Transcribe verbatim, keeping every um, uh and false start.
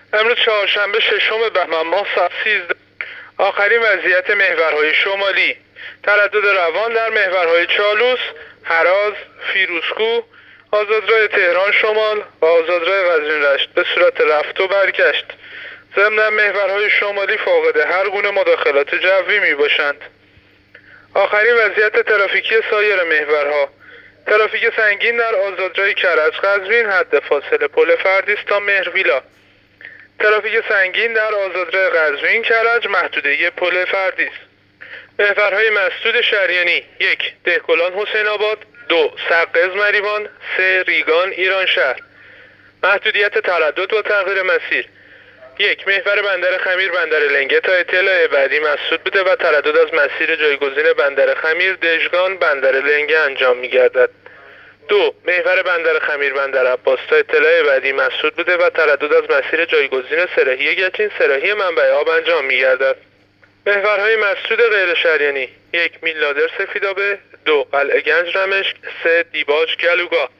امروز چهارشنبه ششم بهمن ماه ساعت سیزده. آخرین وضعیت محورهای شمالی: تردد روان در محورهای چالوس، هراز، فیروزکوه، آزادراه تهران شمال و آزادراه قزوین رشت به صورت رفت و برگشت. ضمن محورهای شمالی فاقد هر گونه مداخلات جوی می باشند. آخرین وضعیت ترافیکی سایر محورها: ترافیک سنگین در آزادراه کرج قزوین حد فاصله پل فردیس تا مهرویلا. ترافیک سنگین در آزادراه قزوین کرج محدوده پل فردیس. محورهای مسدود شریانی: یک دهقلان حسین آباد، دو سقز مریوان، سه ریگان ایران شهر. محدودیت تردد با تغییر مسیر: یک محور بندر خمیر بندر لنگه تا اطلاع بعدی مسدود بوده و تردد از مسیر جایگزین بندر خمیر دژگان بندر لنگه انجام می گردد. دو محور بندر خمیر بندر عباس تا اطلاع بعدی مسدود بوده و تردد از مسیر جایگزین سراحی گچین سراحی منبع آب انجام می گردد. محورهای مسدود غیر شریانی: یک میلنادر سفیدآبه، دو قلعه گنج رمشک، سه دیباج گلوگاه.